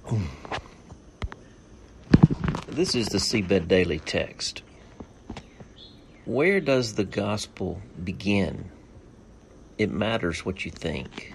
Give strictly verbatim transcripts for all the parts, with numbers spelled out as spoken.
This is the Seabed Daily text. Where does the gospel begin? It matters what you think.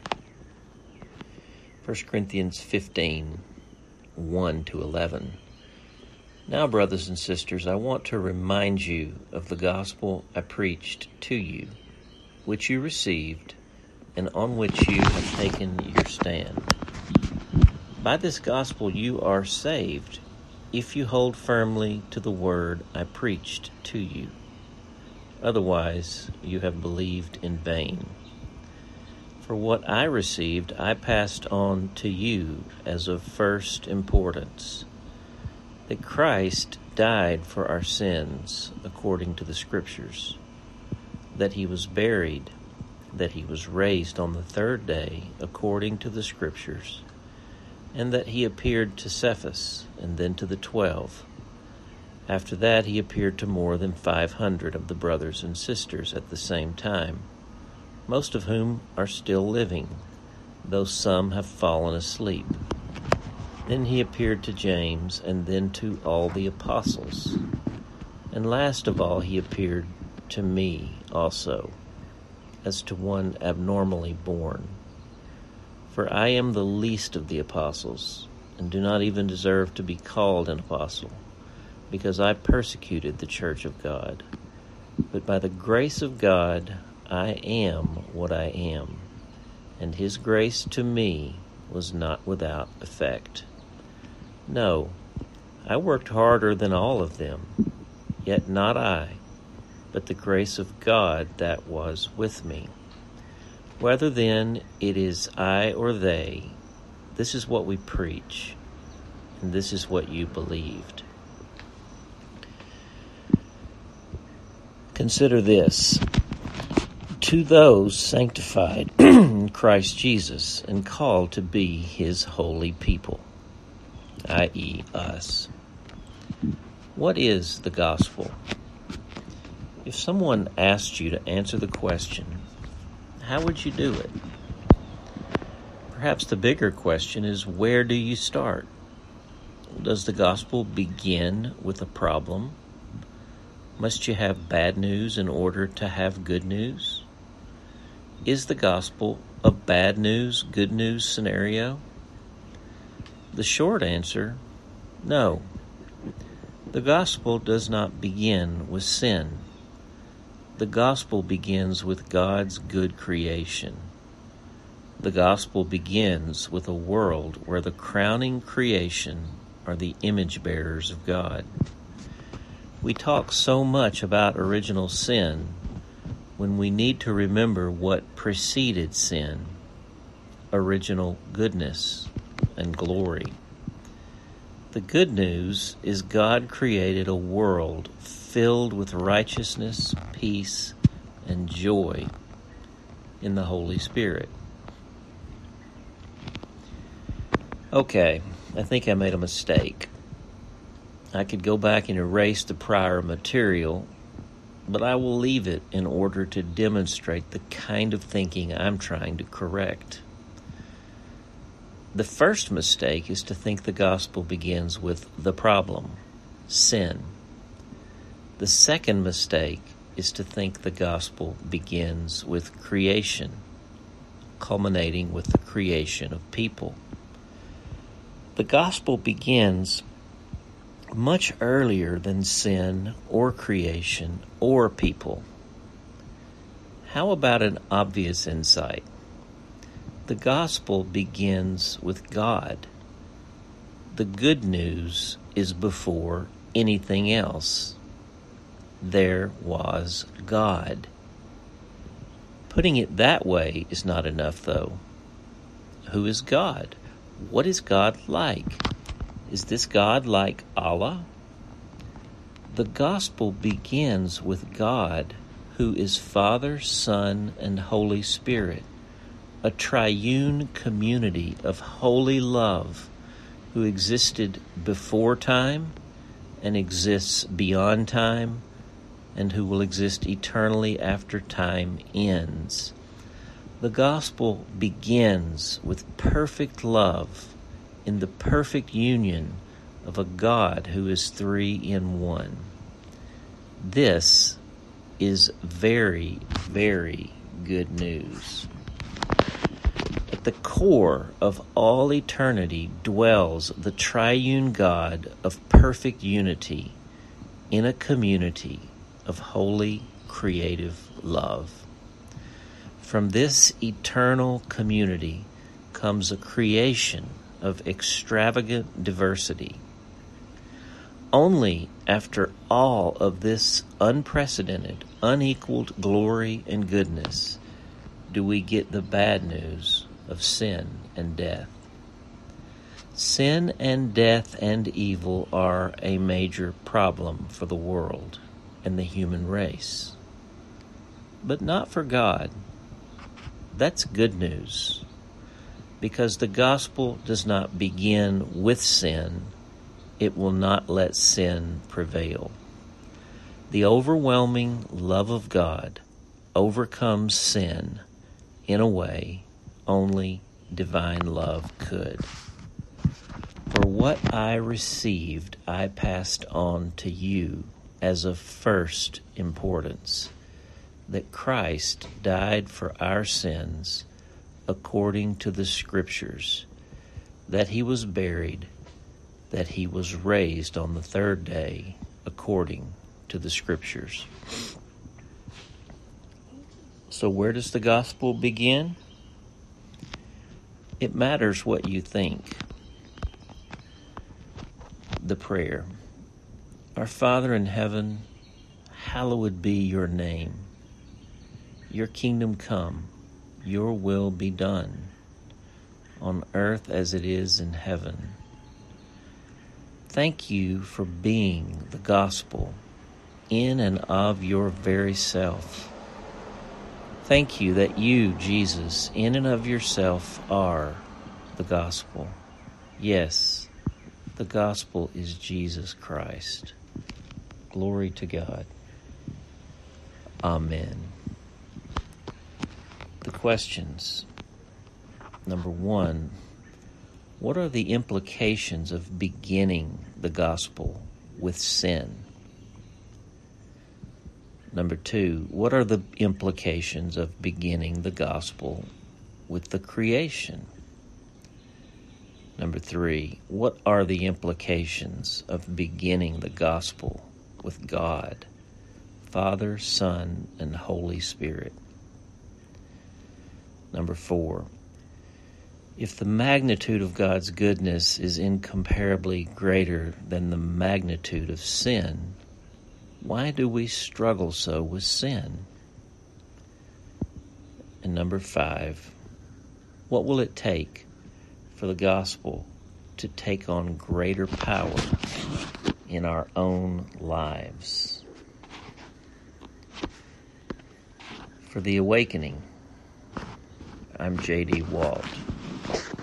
First Corinthians fifteen, one to eleven. Now, brothers and sisters, I want to remind you of the gospel I preached to you, which you received, and on which you have taken your stand. By this gospel you are saved, if you hold firmly to the word I preached to you. Otherwise, you have believed in vain. For what I received, I passed on to you as of first importance, that Christ died for our sins according to the Scriptures, that he was buried, that he was raised on the third day according to the Scriptures, and that he appeared to Cephas and then to the twelve. After that he appeared to more than five hundred of the brothers and sisters at the same time, most of whom are still living, though some have fallen asleep. Then he appeared to James, and then to all the apostles. And last of all he appeared to me also, as to one abnormally born. For I am the least of the apostles, and do not even deserve to be called an apostle, because I persecuted the church of God. But by the grace of God I am what I am, and his grace to me was not without effect. No, I worked harder than all of them, yet not I, but the grace of God that was with me. Whether then it is I or they, this is what we preach, and this is what you believed. Consider this. To those sanctified in Christ Jesus and called to be his holy people, that is us. What is the gospel? If someone asked you to answer the question, how would you do it? Perhaps the bigger question is, where do you start? Does the gospel begin with a problem? Must you have bad news in order to have good news? Is the gospel a bad news, good news scenario? The short answer, no. The gospel does not begin with sin. The gospel begins with God's good creation. The gospel begins with a world where the crowning creation are the image bearers of God. We talk so much about original sin when we need to remember what preceded sin, original goodness and glory. The good news is God created a world filled with righteousness, peace, and joy in the Holy Spirit. Okay, I think I made a mistake. I could go back and erase the prior material, but I will leave it in order to demonstrate the kind of thinking I'm trying to correct. The first mistake is to think the gospel begins with the problem, sin. The second mistake is to think the gospel begins with creation, culminating with the creation of people. The gospel begins much earlier than sin or creation or people. How about an obvious insight? The gospel begins with God. The good news is before anything else. There was God. Putting it that way is not enough, though. Who is God? What is God like? Is this God like Allah? The gospel begins with God, who is Father, Son, and Holy Spirit, a triune community of holy love who existed before time and exists beyond time and who will exist eternally after time ends. The gospel begins with perfect love in the perfect union of a God who is three in one. This is very, very good news. At the core of all eternity dwells the triune God of perfect unity in a community of holy, creative love. From this eternal community comes a creation of extravagant diversity. Only after all of this unprecedented, unequaled glory and goodness do we get the bad news of sin and death. Sin and death and evil are a major problem for the world and the human race. But not for God. That's good news, because the gospel does not begin with sin. It will not let sin prevail. The overwhelming love of God overcomes sin in a way only divine love could. For what I received, I passed on to you as of first importance, that Christ died for our sins according to the Scriptures, that he was buried, that he was raised on the third day according to the Scriptures. So where does the gospel begin? It matters what you think. The prayer. Our Father in heaven, hallowed be your name. Your kingdom come, your will be done, on earth as it is in heaven. Thank you for being the gospel in and of your very self. Thank you that you, Jesus, in and of yourself are the gospel. Yes, the gospel is Jesus Christ. Glory to God. Amen. The questions. Number one, what are the implications of beginning the gospel with sin? Number two, what are the implications of beginning the gospel with the creation? Number three, what are the implications of beginning the gospel with God, Father, Son, and Holy Spirit? Number four, if the magnitude of God's goodness is incomparably greater than the magnitude of sin, why do we struggle so with sin? And number five, what will it take for the gospel to take on greater power in our own lives? For The Awakening, I'm J D Walt.